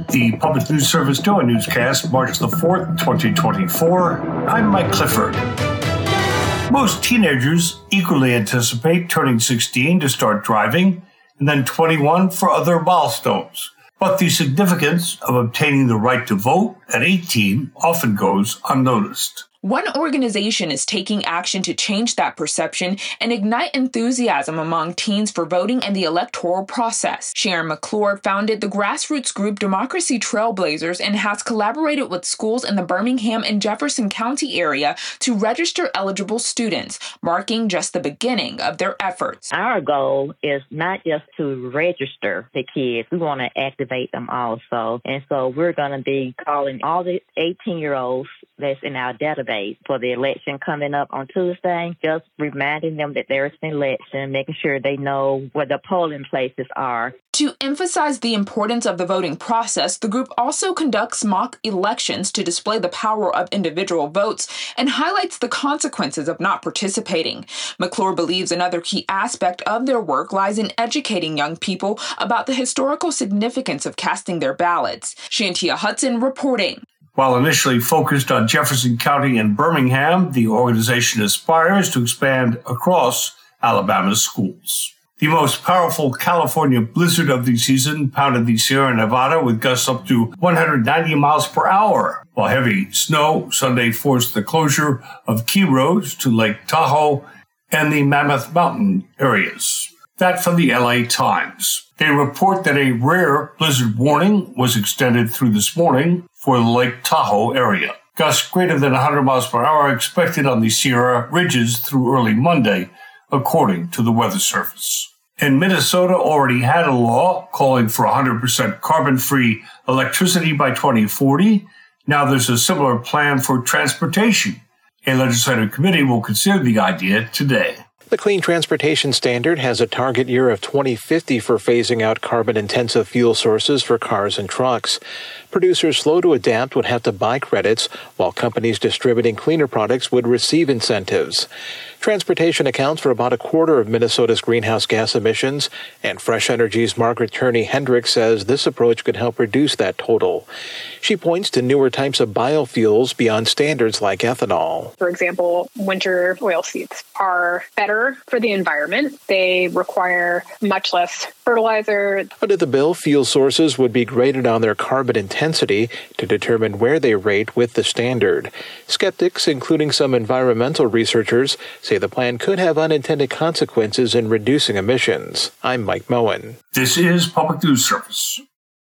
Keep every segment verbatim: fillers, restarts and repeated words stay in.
The Public News Service N O A Newscast, March the fourth, twenty twenty-four. I'm Mike Clifford. Most teenagers eagerly anticipate turning sixteen to start driving, and then twenty-one for other milestones. But the significance of obtaining the right to vote at eighteen often goes unnoticed. One organization is taking action to change that perception and ignite enthusiasm among teens for voting and the electoral process. Sharon McClure founded the grassroots group Democracy Trailblazers and has collaborated with schools in the Birmingham and Jefferson County area to register eligible students, marking just the beginning of their efforts. Our goal is not just to register the kids. We want to activate them also. And so we're going to be calling all the eighteen-year-olds that's in our database for the election coming up on Tuesday, just reminding them that there is an election, making sure they know where the polling places are. To emphasize the importance of the voting process, the group also conducts mock elections to display the power of individual votes and highlights the consequences of not participating. McClure believes another key aspect of their work lies in educating young people about the historical significance of casting their ballots. Shantia Hudson reporting. While initially focused on Jefferson County and Birmingham, the organization aspires to expand across Alabama's schools. The most powerful California blizzard of the season pounded the Sierra Nevada with gusts up to one hundred ninety miles per hour, while heavy snow Sunday forced the closure of key roads to Lake Tahoe and the Mammoth Mountain areas. That from the L A Times. They report that a rare blizzard warning was extended through this morning for the Lake Tahoe area. Gusts greater than one hundred miles per hour are expected on the Sierra Ridges through early Monday, according to the Weather Service. And Minnesota already had a law calling for one hundred percent carbon-free electricity by twenty forty. Now there's a similar plan for transportation. A legislative committee will consider the idea today. The Clean Transportation Standard has a target year of twenty fifty for phasing out carbon-intensive fuel sources for cars and trucks. Producers slow to adapt would have to buy credits, while companies distributing cleaner products would receive incentives. Transportation accounts for about a quarter of Minnesota's greenhouse gas emissions, and Fresh Energy's Margaret Turney Hendricks says this approach could help reduce that total. She points to newer types of biofuels beyond standards like ethanol. For example, winter oilseeds are better for the environment. They require much less fertilizer. Under the bill, fuel sources would be graded on their carbon intensity to determine where they rate with the standard. Skeptics, including some environmental researchers, say the plan could have unintended consequences in reducing emissions. I'm Mike Moen. This is Public News Service.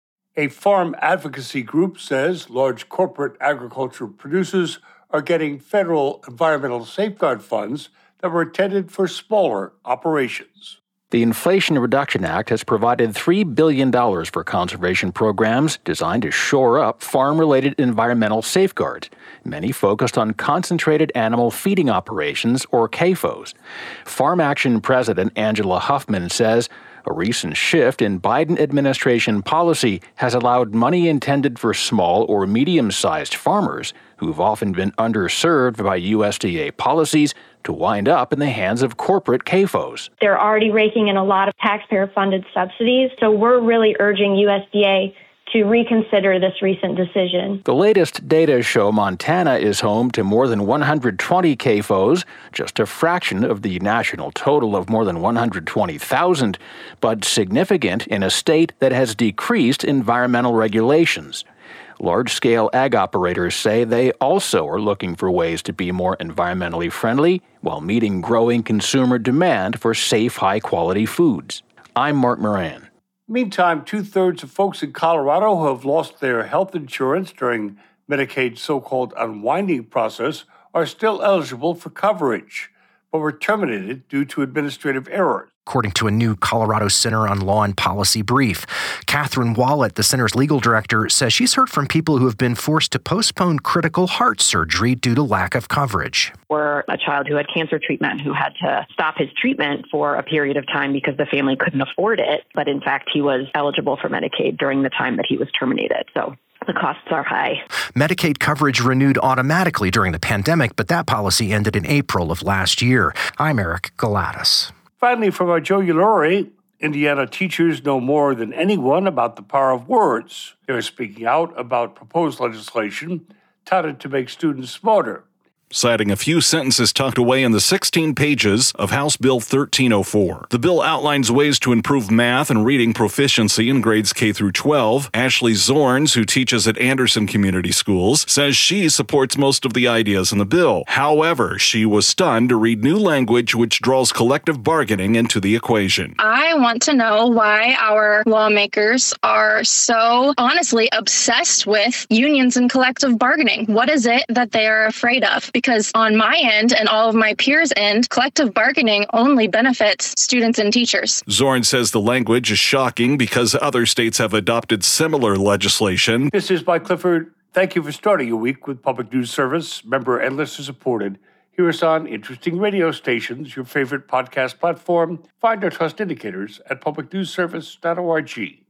A farm advocacy group says large corporate agriculture producers are getting federal environmental safeguard funds that were intended for smaller operations. The Inflation Reduction Act has provided three billion dollars for conservation programs designed to shore up farm-related environmental safeguards, many focused on concentrated animal feeding operations, or C A F Os. Farm Action President Angela Huffman says a recent shift in Biden administration policy has allowed money intended for small or medium-sized farmers, who've often been underserved by U S D A policies, to wind up in the hands of corporate C A F Os. They're already raking in a lot of taxpayer-funded subsidies, so we're really urging U S D A to reconsider this recent decision. The latest data show Montana is home to more than one hundred twenty C A F Os, just a fraction of the national total of more than one hundred twenty thousand, but significant in a state that has decreased environmental regulations. Large-scale ag operators say they also are looking for ways to be more environmentally friendly while meeting growing consumer demand for safe, high-quality foods. I'm Mark Moran. Meantime, two-thirds of folks in Colorado who have lost their health insurance during Medicaid's so-called unwinding process are still eligible for coverage, but were terminated due to administrative errors. According to a new Colorado Center on Law and Policy brief, Catherine Wallet, the center's legal director, says she's heard from people who have been forced to postpone critical heart surgery due to lack of coverage. Or a child who had cancer treatment who had to stop his treatment for a period of time because the family couldn't afford it, but in fact he was eligible for Medicaid during the time that he was terminated. So the costs are high. Medicaid coverage renewed automatically during the pandemic, but that policy ended in April of last year. I'm Eric Galatis. Finally, from our Joe Ulori, Indiana teachers know more than anyone about the power of words. They're speaking out about proposed legislation touted to make students smarter. Citing a few sentences tucked away in the sixteen pages of House Bill thirteen oh four. The bill outlines ways to improve math and reading proficiency in grades K through twelve. Ashley Zorns, who teaches at Anderson Community Schools, says she supports most of the ideas in the bill. However, she was stunned to read new language which draws collective bargaining into the equation. I want to know why our lawmakers are so honestly obsessed with unions and collective bargaining. What is it that they are afraid of? Because on my end and all of my peers' end, collective bargaining only benefits students and teachers. Zorn says the language is shocking because other states have adopted similar legislation. This is Mike Clifford. Thank you for starting your week with Public News Service, member and listener supported. Hear us on interesting radio stations, your favorite podcast platform. Find our trust indicators at public news service dot org.